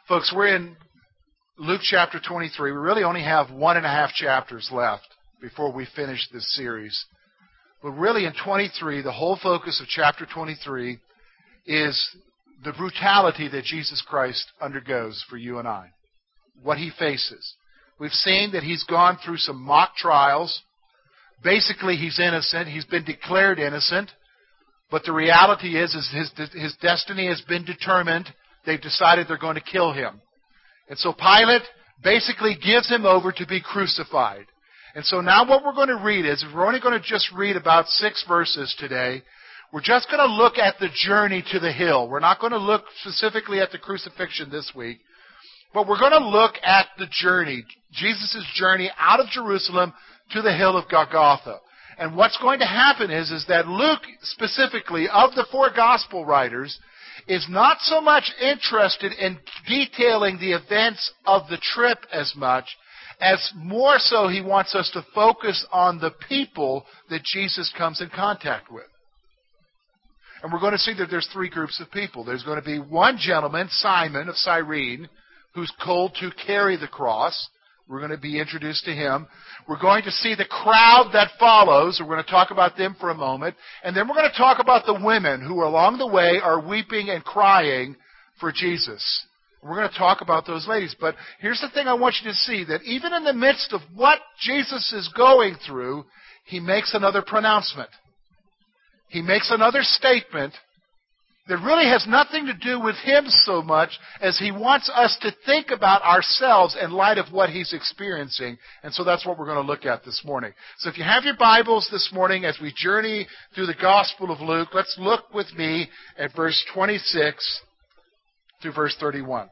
Folks, we're in Luke chapter 23. We really only have 1.5 chapters left before we finish this series. But really in 23, the whole focus of chapter 23 is the brutality that Jesus Christ undergoes for you and I, what He faces. We've seen that He's gone through some mock trials. Basically, He's innocent. He's been declared innocent. But the reality is his destiny has been determined. They've decided they're going to kill Him. And so Pilate basically gives Him over to be crucified. And so now what we're going to read is, we're only going to just read about 6 verses today. We're just going to look at the journey to the hill. We're not going to look specifically at the crucifixion this week. But we're going to look at the journey, Jesus' journey out of Jerusalem to the hill of Golgotha. And what's going to happen is that Luke, specifically, of the 4 gospel writers, is not so much interested in detailing the events of the trip as much, as more so he wants us to focus on the people that Jesus comes in contact with. And we're going to see that there's 3 groups of people. There's going to be one gentleman, Simon of Cyrene, who's called to carry the cross. We're going to be introduced to him. We're going to see the crowd that follows. We're going to talk about them for a moment. And then we're going to talk about the women who along the way are weeping and crying for Jesus. We're going to talk about those ladies. But here's the thing I want you to see, that even in the midst of what Jesus is going through, He makes another pronouncement. He makes another statement that really has nothing to do with Him so much as He wants us to think about ourselves in light of what He's experiencing. And so that's what we're going to look at this morning. So if you have your Bibles this morning as we journey through the Gospel of Luke, let's look with me at verse 26 through verse 31.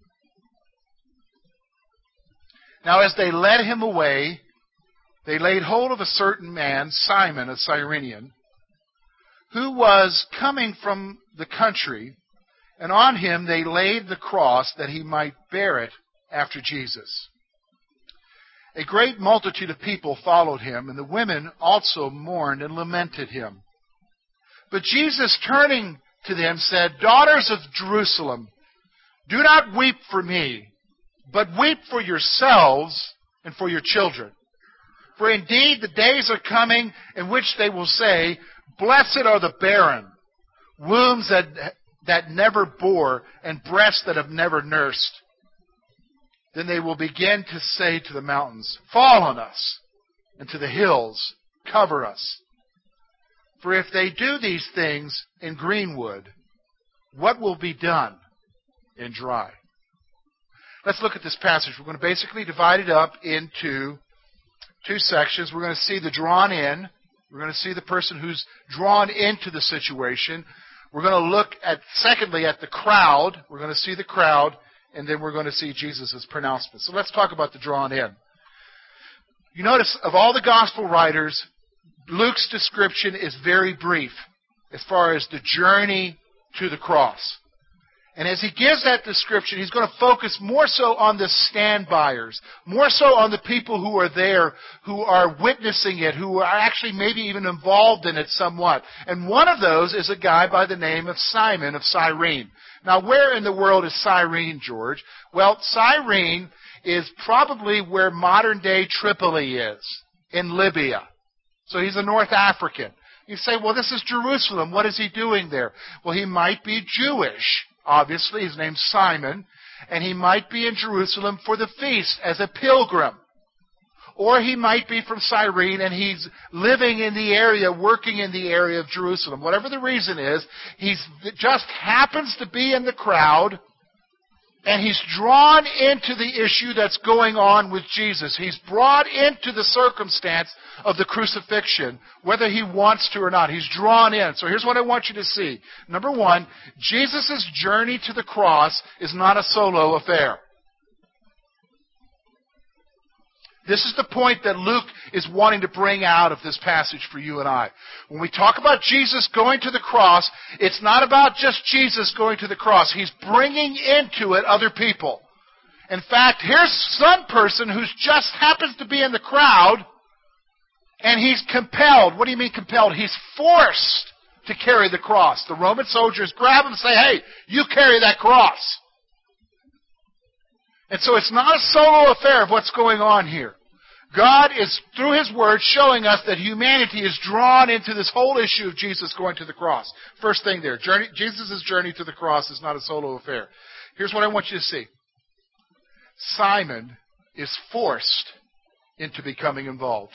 Now as they led Him away, they laid hold of a certain man, Simon, a Cyrenian, who was coming from the country, and on him they laid the cross that he might bear it after Jesus. A great multitude of people followed him, and the women also mourned and lamented him. But Jesus, turning to them, said, "Daughters of Jerusalem, do not weep for me, but weep for yourselves and for your children. For indeed the days are coming in which they will say, 'Blessed are the barren, wombs that never bore, and breasts that have never nursed.' Then they will begin to say to the mountains, 'Fall on us,' and to the hills, 'Cover us.' For if they do these things in green wood, what will be done in dry?" Let's look at this passage. We're going to basically divide it up into 2 sections. We're going to see the drawn in. We're going to see the person who's drawn into the situation. We're going to look at, secondly, at the crowd. We're going to see the crowd, and then we're going to see Jesus' pronouncement. So let's talk about the drawn in. You notice, of all the gospel writers, Luke's description is very brief as far as the journey to the cross. And as he gives that description, he's going to focus more so on the stand-byers, more so on the people who are there, who are witnessing it, who are actually maybe even involved in it somewhat. And one of those is a guy by the name of Simon of Cyrene. Now, where in the world is Cyrene, George? Well, Cyrene is probably where modern-day Tripoli is, in Libya. So he's a North African. You say, well, this is Jerusalem. What is he doing there? Well, he might be Jewish. Obviously, his name's Simon, and he might be in Jerusalem for the feast as a pilgrim. Or he might be from Cyrene, and he's living in the area, working in the area of Jerusalem. Whatever the reason is, he just happens to be in the crowd, and he's drawn into the issue that's going on with Jesus. He's brought into the circumstance of the crucifixion, whether he wants to or not. He's drawn in. So here's what I want you to see. Number 1, Jesus' journey to the cross is not a solo affair. This is the point that Luke is wanting to bring out of this passage for you and I. When we talk about Jesus going to the cross, it's not about just Jesus going to the cross. He's bringing into it other people. In fact, here's some person who just happens to be in the crowd, and he's compelled. What do you mean compelled? He's forced to carry the cross. The Roman soldiers grab him and say, "Hey, you carry that cross." And so it's not a solo affair of what's going on here. God is, through His Word, showing us that humanity is drawn into this whole issue of Jesus going to the cross. First thing there, Jesus' journey to the cross is not a solo affair. Here's what I want you to see. Simon is forced into becoming involved.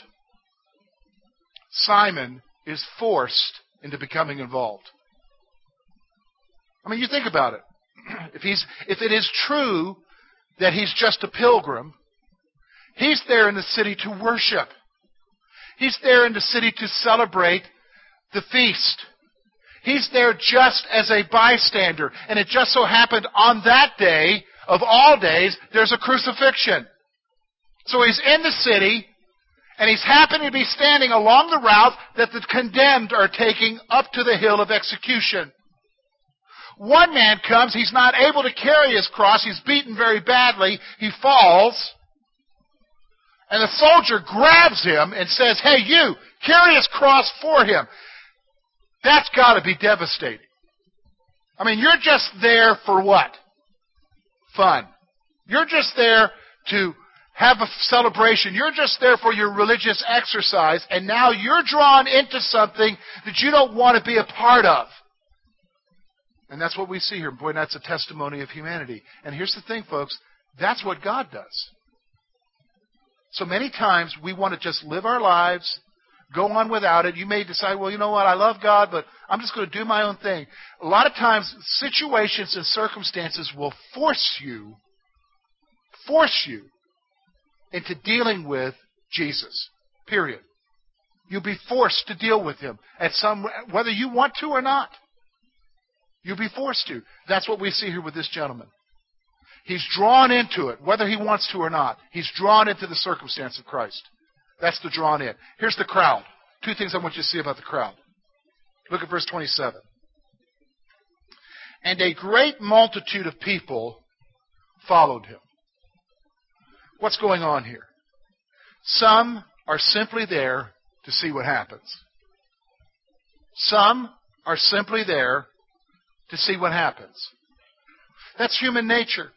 Simon is forced into becoming involved. I mean, you think about it. If it is true that he's just a pilgrim, he's there in the city to worship. He's there in the city to celebrate the feast. He's there just as a bystander. And it just so happened on that day, of all days, there's a crucifixion. So he's in the city, and he's happening to be standing along the route that the condemned are taking up to the hill of execution. One man comes, he's not able to carry his cross, he's beaten very badly, he falls, and the soldier grabs him and says, "Hey, you, carry his cross for him." That's got to be devastating. I mean, you're just there for what? Fun. You're just there to have a celebration. You're just there for your religious exercise, and now you're drawn into something that you don't want to be a part of. And that's what we see here. Boy, that's a testimony of humanity. And here's the thing, folks. That's what God does. So many times we want to just live our lives, go on without it. You may decide, well, you know what, I love God, but I'm just going to do my own thing. A lot of times situations and circumstances will force you into dealing with Jesus, period. You'll be forced to deal with Him whether you want to or not. You'll be forced to. That's what we see here with this gentleman. He's drawn into it, whether he wants to or not. He's drawn into the circumstance of Christ. That's the drawn in. Here's the crowd. Two things I want you to see about the crowd. Look at verse 27. And a great multitude of people followed him. What's going on here? Some are simply there to see what happens. Some are simply there to see what happens. That's human nature.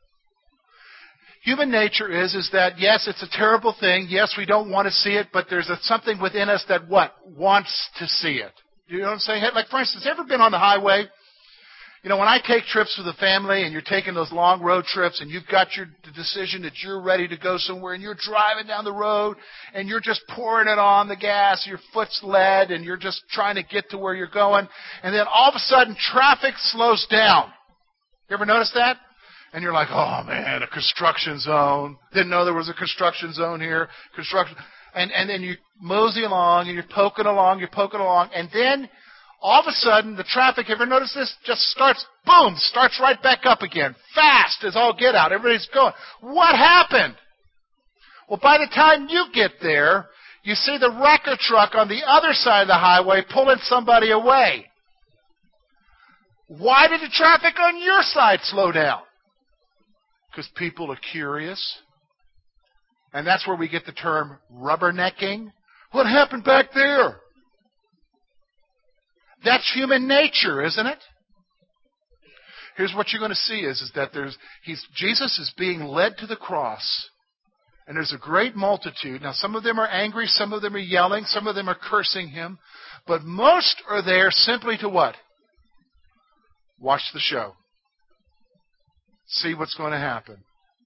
Human nature is that, yes, it's a terrible thing. Yes, we don't want to see it, but there's something within us that what? Wants to see it. You know what I'm saying? Like, for instance, ever been on the highway? You know, when I take trips with the family and you're taking those long road trips and you've got the decision that you're ready to go somewhere and you're driving down the road and you're just pouring it on the gas, your foot's lead and you're just trying to get to where you're going, and then all of a sudden traffic slows down. You ever notice that? And you're like, oh man, a construction zone. Didn't know there was a construction zone here. And then you mosey along and you're poking along, and then all of a sudden, the traffic, ever notice this? Just starts right back up again. Fast as all get out. Everybody's going. What happened? Well, by the time you get there, you see the wrecker truck on the other side of the highway pulling somebody away. Why did the traffic on your side slow down? Because people are curious. And that's where we get the term rubbernecking. What happened back there? That's human nature, isn't it? Here's what you're going to see is that Jesus is being led to the cross, and there's a great multitude. Now, some of them are angry, some of them are yelling, some of them are cursing him, but most are there simply to what? Watch the show. See what's going to happen.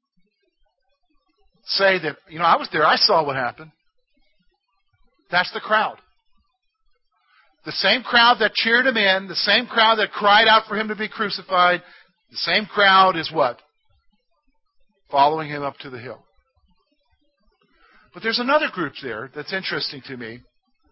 Say that, I was there, I saw what happened. That's the crowd. The same crowd that cheered him in, the same crowd that cried out for him to be crucified, the same crowd is what? Following him up to the hill. But there's another group there that's interesting to me.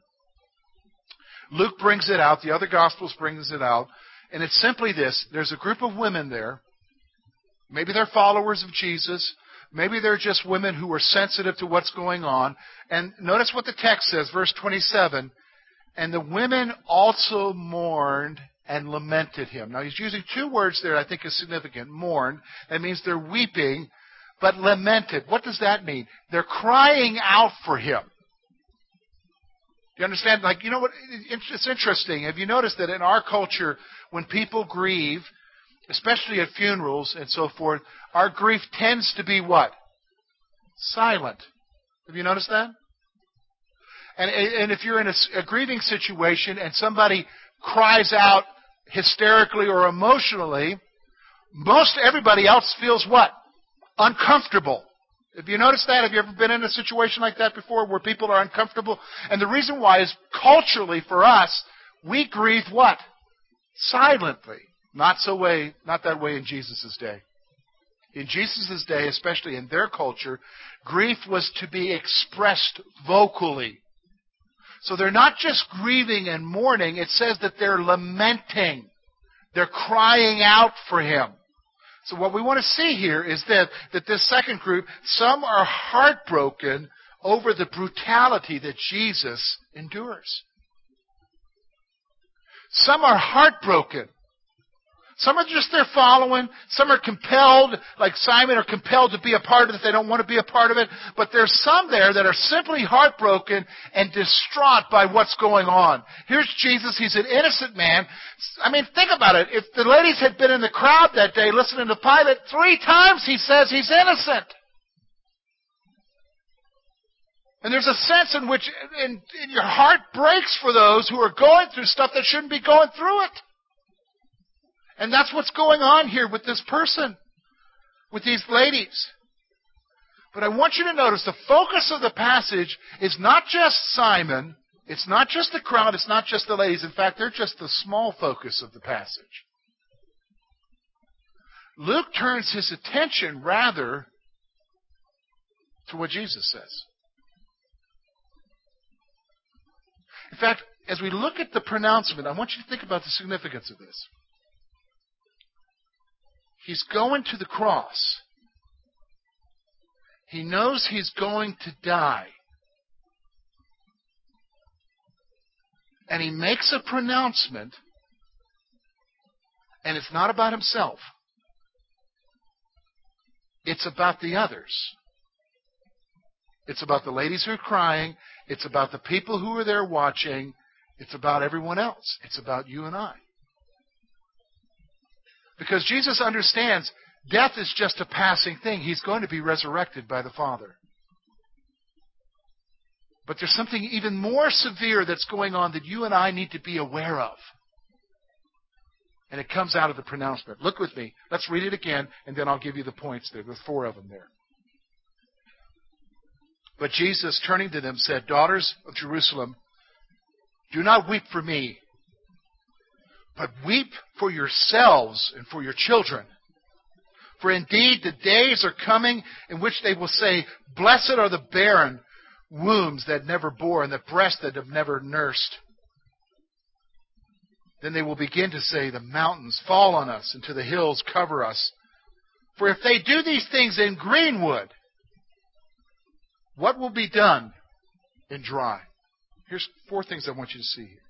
Luke brings it out, the other Gospels brings it out, and it's simply this. There's a group of women there. Maybe they're followers of Jesus. Maybe they're just women who are sensitive to what's going on. And notice what the text says, verse 27. And the women also mourned and lamented him. Now, he's using two words there I think is significant. Mourned. That means they're weeping, but lamented. What does that mean? They're crying out for him. You understand? Like, you know what? It's interesting. Have you noticed that in our culture, when people grieve, especially at funerals and so forth, our grief tends to be what? Silent. Have you noticed that? And if you're in a grieving situation and somebody cries out hysterically or emotionally, most everybody else feels what? Uncomfortable. Have you noticed that? Have you ever been in a situation like that before where people are uncomfortable? And the reason why is culturally for us, we grieve what? Silently. Not that way in Jesus' day. In Jesus' day, especially in their culture, grief was to be expressed vocally. So they're not just grieving and mourning. It says that they're lamenting. They're crying out for Him. So what we want to see here is that this second group, some are heartbroken over the brutality that Jesus endures. Some are heartbroken. Some are just there following. Some are compelled, like Simon, are compelled to be a part of it. They don't want to be a part of it. But there's some there that are simply heartbroken and distraught by what's going on. Here's Jesus. He's an innocent man. I mean, think about it. If the ladies had been in the crowd that day listening to Pilate, 3 times he says he's innocent. And there's a sense in which your heart breaks for those who are going through stuff that shouldn't be going through it. And that's what's going on here with this person, with these ladies. But I want you to notice the focus of the passage is not just Simon, it's not just the crowd, it's not just the ladies. In fact, they're just the small focus of the passage. Luke turns his attention rather to what Jesus says. In fact, as we look at the pronouncement, I want you to think about the significance of this. He's going to the cross. He knows he's going to die. And he makes a pronouncement, and it's not about himself. It's about the others. It's about the ladies who are crying. It's about the people who are there watching. It's about everyone else. It's about you and I. Because Jesus understands death is just a passing thing. He's going to be resurrected by the Father. But there's something even more severe that's going on that you and I need to be aware of. And it comes out of the pronouncement. Look with me. Let's read it again, and then I'll give you the points there. There's 4 of them there. But Jesus, turning to them, said, "Daughters of Jerusalem, do not weep for me, but weep for yourselves and for your children. For indeed the days are coming in which they will say, 'Blessed are the barren wombs that never bore, and the breasts that have never nursed.' Then they will begin to say, 'The mountains fall on us, and to the hills cover us.' For if they do these things in green wood, what will be done in dry?" Here's 4 things I want you to see here.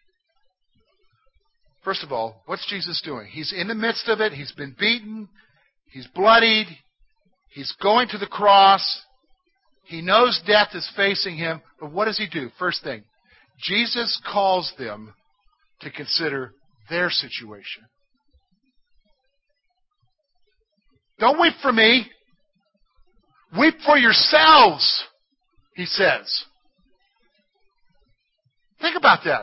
First of all, what's Jesus doing? He's in the midst of it. He's been beaten. He's bloodied. He's going to the cross. He knows death is facing him. But what does he do? First thing, Jesus calls them to consider their situation. Don't weep for me. Weep for yourselves, he says. Think about that.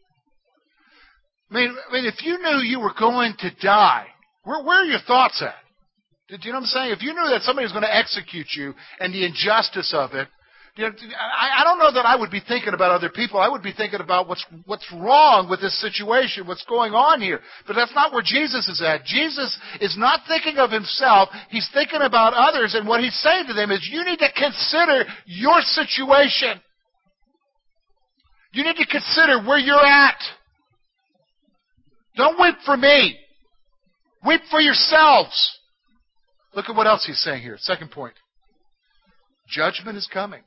I mean, if you knew you were going to die, where are your thoughts at? Do you know what I'm saying? If you knew that somebody was going to execute you and the injustice of it, I don't know that I would be thinking about other people. I would be thinking about what's wrong with this situation, what's going on here. But that's not where Jesus is at. Jesus is not thinking of himself. He's thinking about others. And what he's saying to them is, you need to consider your situation. You need to consider where you're at. Don't weep for me. Weep for yourselves. Look at what else he's saying here. Second point. Judgment is coming.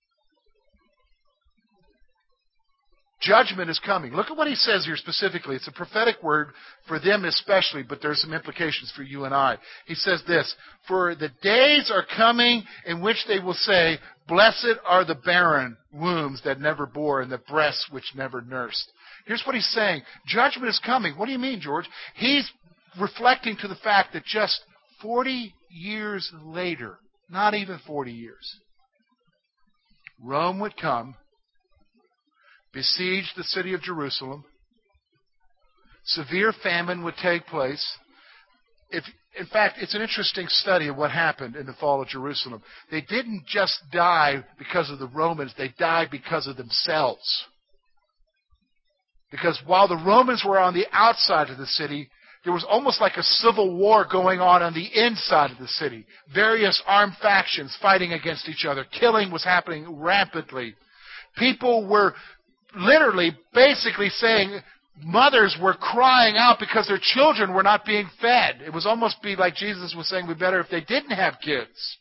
Judgment is coming. Look at what he says here specifically. It's a prophetic word for them especially, but there's some implications for you and I. He says this, "For the days are coming in which they will say, 'Blessed are the barren wombs that never bore, and the breasts which never nursed.'" Here's what he's saying. Judgment is coming. What do you mean, George? He's reflecting to the fact that just 40 years later, not even 40 years, Rome would come, besiege the city of Jerusalem, severe famine would take place. In fact, it's an interesting study of what happened in the fall of Jerusalem. They didn't just die because of the Romans, they died because of themselves. Because while the Romans were on the outside of the city, there was almost like a civil war going on the inside of the city. Various armed factions fighting against each other. Killing was happening rampantly. People were literally, basically saying, mothers were crying out because their children were not being fed. It was almost be like Jesus was saying, "We'd better if they didn't have kids."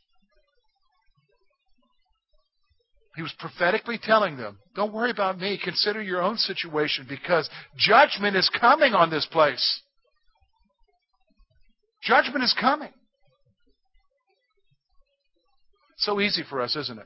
He was prophetically telling them, don't worry about me. Consider your own situation because judgment is coming on this place. Judgment is coming. So easy for us, isn't it?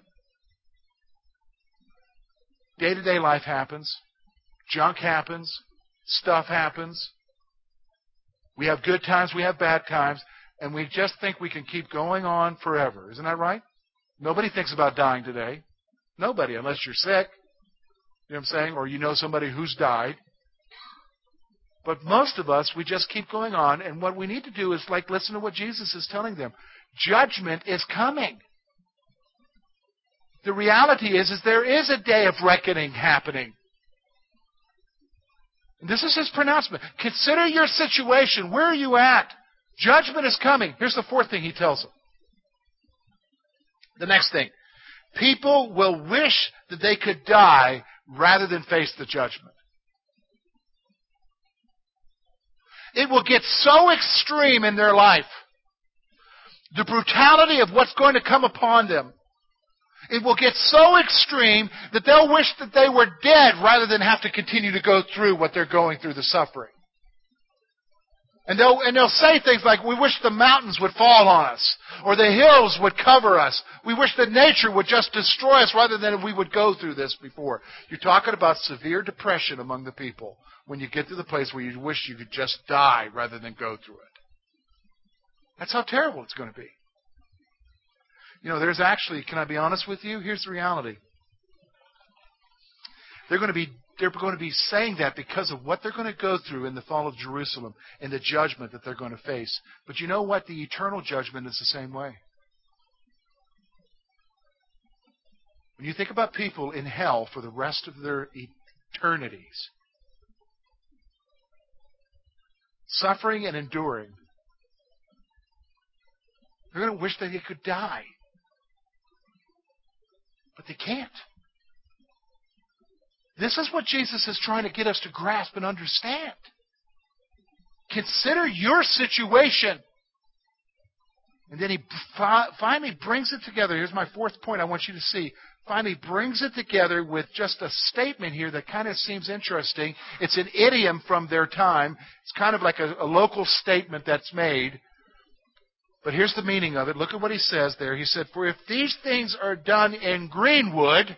Day-to-day life happens. Junk happens. Stuff happens. We have good times, we have bad times, and we just think we can keep going on forever. Isn't that right? Nobody thinks about dying today. Nobody, unless you're sick. You know what I'm saying? Or you know somebody who's died. But most of us, we just keep going on, and what we need to do is listen to what Jesus is telling them. Judgment is coming. The reality is there is a day of reckoning happening. And this is his pronouncement. Consider your situation. Where are you at? Judgment is coming. Here's the fourth thing he tells them. The next thing. People will wish that they could die rather than face the judgment. It will get so extreme in their life. The brutality of what's going to come upon them. It will get so extreme that they'll wish that they were dead rather than have to continue to go through what they're going through, the suffering. And they'll say things like, we wish the mountains would fall on us, or the hills would cover us. We wish that nature would just destroy us rather than we would go through this before. You're talking about severe depression among the people when you get to the place where you wish you could just die rather than go through it. That's how terrible it's going to be. There's actually, can I be honest with you? Here's the reality. They're going to be saying that because of what they're going to go through in the fall of Jerusalem and the judgment that they're going to face. But you know what? The eternal judgment is the same way. When you think about people in hell for the rest of their eternities, suffering and enduring, they're going to wish that they could die. But they can't. This is what Jesus is trying to get us to grasp and understand. Consider your situation. And then he finally brings it together. Here's my fourth point I want you to see. Finally brings it together with just a statement here that kind of seems interesting. It's an idiom from their time. It's kind of like a local statement that's made. But here's the meaning of it. Look at what he says there. He said, "For if these things are done in greenwood,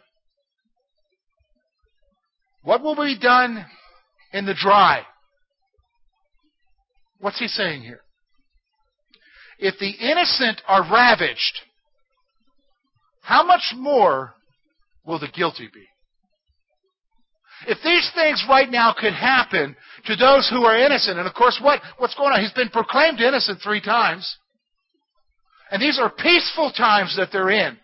what will be done in the dry?" What's he saying here? If the innocent are ravaged, how much more will the guilty be? If these things right now could happen to those who are innocent, and of course what's going on? He's been proclaimed innocent 3 times. And these are peaceful times that they're in.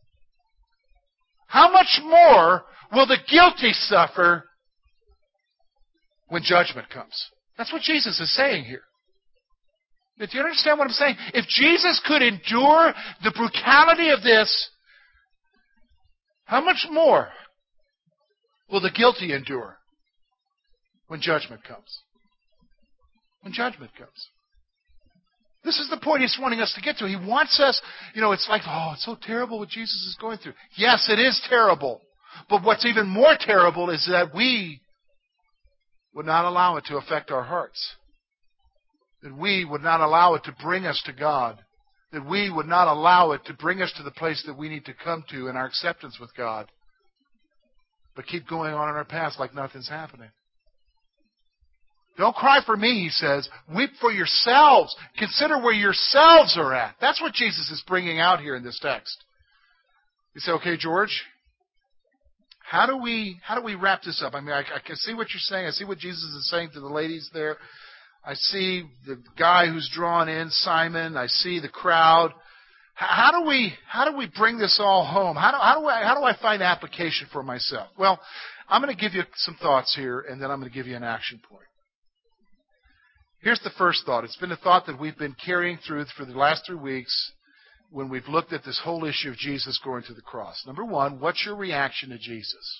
How much more will the guilty suffer when judgment comes? That's what Jesus is saying here. Do you understand what I'm saying? If Jesus could endure the brutality of this, how much more will the guilty endure when judgment comes? When judgment comes. This is the point he's wanting us to get to. He wants us, it's like, it's so terrible what Jesus is going through. Yes, it is terrible. But what's even more terrible is that we would not allow it to affect our hearts. That we would not allow it to bring us to God. That we would not allow it to bring us to the place that we need to come to in our acceptance with God. But keep going on in our path like nothing's happening. Don't cry for me, he says. Weep for yourselves. Consider where yourselves are at. That's what Jesus is bringing out here in this text. You say, okay, George, how do we wrap this up? I mean, I can see what you're saying. I see what Jesus is saying to the ladies there. I see the guy who's drawn in, Simon. I see the crowd. How do we bring this all home? How do I find application for myself? Well, I'm going to give you some thoughts here, and then I'm going to give you an action point. Here's the first thought. It's been a thought that we've been carrying through for the last 3 weeks when we've looked at this whole issue of Jesus going to the cross. Number one, what's your reaction to Jesus?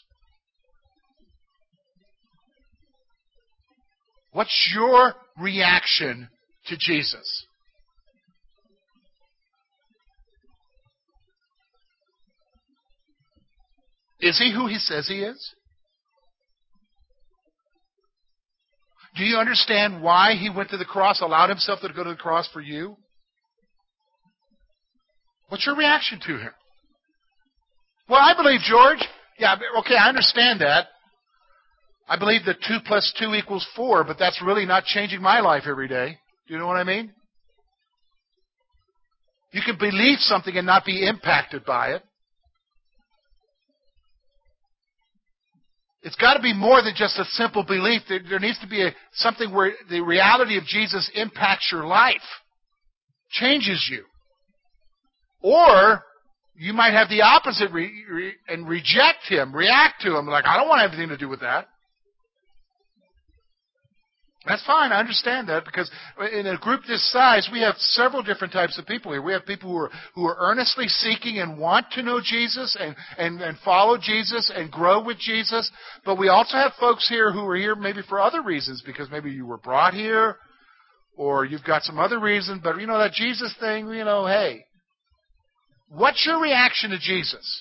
What's your reaction to Jesus? Is he who he says he is? Do you understand why he went to the cross, allowed himself to go to the cross for you? What's your reaction to him? Well, I believe, George. Yeah, okay, I understand that. I believe that 2 plus 2 equals 4, but that's really not changing my life every day. Do you know what I mean? You can believe something and not be impacted by it. It's got to be more than just a simple belief. There needs to be something where the reality of Jesus impacts your life, changes you. Or you might have the opposite and reject him, react to him, like, I don't want anything to do with that. That's fine. I understand that, because in a group this size, we have several different types of people here. We have people who are earnestly seeking and want to know Jesus and follow Jesus and grow with Jesus. But we also have folks here who are here maybe for other reasons, because maybe you were brought here or you've got some other reason. But, that Jesus thing, hey, what's your reaction to Jesus?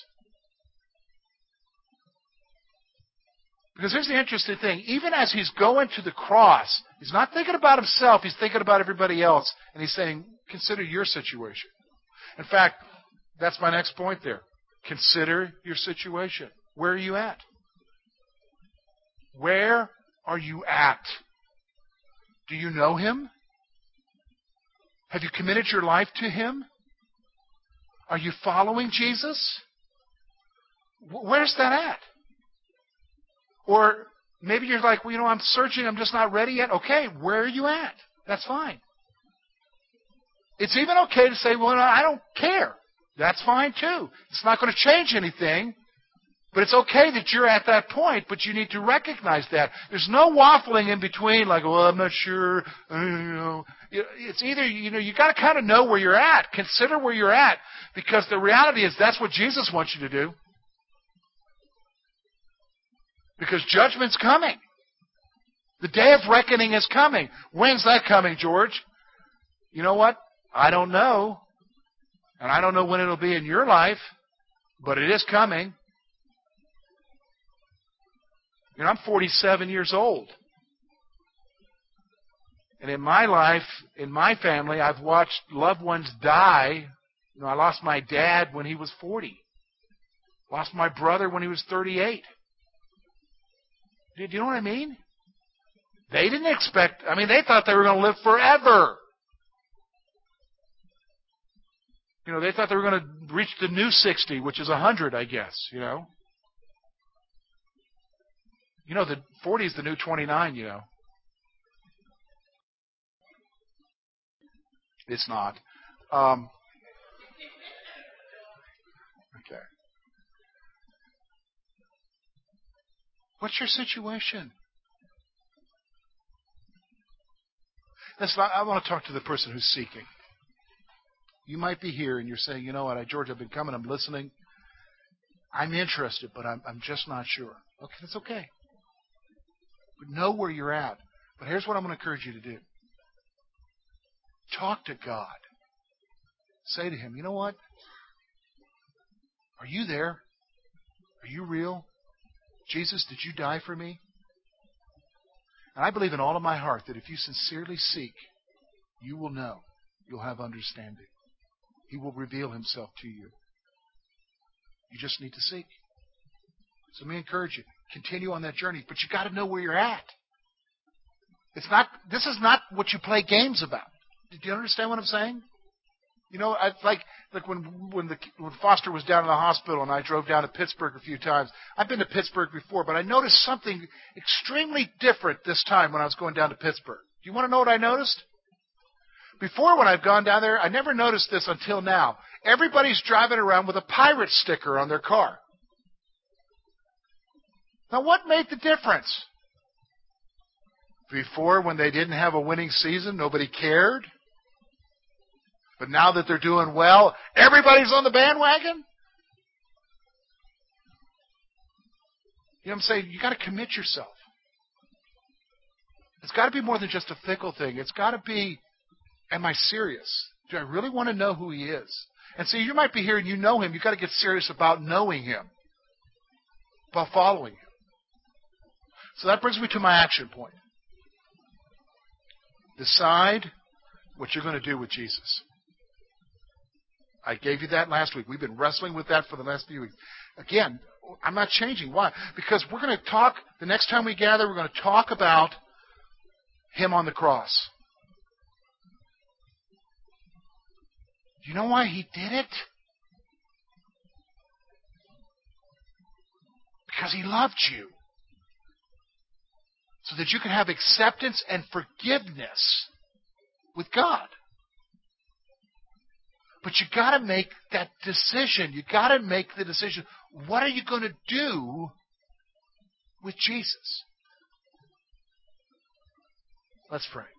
Because here's the interesting thing. Even as he's going to the cross, he's not thinking about himself. He's thinking about everybody else. And he's saying, consider your situation. In fact, that's my next point there. Consider your situation. Where are you at? Where are you at? Do you know him? Have you committed your life to him? Are you following Jesus? Where's that at? Or maybe you're like, well, I'm searching, I'm just not ready yet. Okay, where are you at? That's fine. It's even okay to say, well, I don't care. That's fine too. It's not going to change anything, but it's okay that you're at that point, but you need to recognize that. There's no waffling in between, like, well, I'm not sure. It's either, you got to kind of know where you're at. Consider where you're at, because the reality is that's what Jesus wants you to do. Because judgment's coming. The day of reckoning is coming. When's that coming, George? You know what? I don't know. And I don't know when it'll be in your life, but it is coming. I'm 47 years old. And in my life, in my family, I've watched loved ones die. I lost my dad when he was 40. Lost my brother when he was 38. Do you know what I mean? They didn't expect, they thought they were going to live forever. They thought they were going to reach the new 60, which is 100, I guess, the 40 is the new 29, It's not. Okay. What's your situation? Listen, I want to talk to the person who's seeking. You might be here and you're saying, you know what, George, I've been coming, I'm listening. I'm interested, but I'm just not sure. Okay, that's okay. But know where you're at. But here's what I'm going to encourage you to do. Talk to God. Say to him, you know what? Are you there? Are you real? Jesus, did you die for me? And I believe in all of my heart that if you sincerely seek, you will know. You'll have understanding. He will reveal himself to you. You just need to seek. So let me encourage you. Continue on that journey. But you got to know where you're at. This is not what you play games about. Do you understand what I'm saying? You know, like when Foster was down in the hospital and I drove down to Pittsburgh a few times. I've been to Pittsburgh before, but I noticed something extremely different this time when I was going down to Pittsburgh. Do you want to know what I noticed? Before, when I've gone down there, I never noticed this until now. Everybody's driving around with a pirate sticker on their car. Now, what made the difference? Before, when they didn't have a winning season, nobody cared. But now that they're doing well, everybody's on the bandwagon? You know what I'm saying? You've got to commit yourself. It's got to be more than just a fickle thing. It's got to be, am I serious? Do I really want to know who he is? And see, you might be here and you know him. You've got to get serious about knowing him, about following him. So that brings me to my action point. Decide what you're going to do with Jesus. I gave you that last week. We've been wrestling with that for the last few weeks. Again, I'm not changing. Why? Because we're going to talk, the next time we gather, we're going to talk about him on the cross. Do you know why he did it? Because he loved you. So that you can have acceptance and forgiveness with God. But you got to make that decision. You got to make the decision. What are you going to do with Jesus? Let's pray.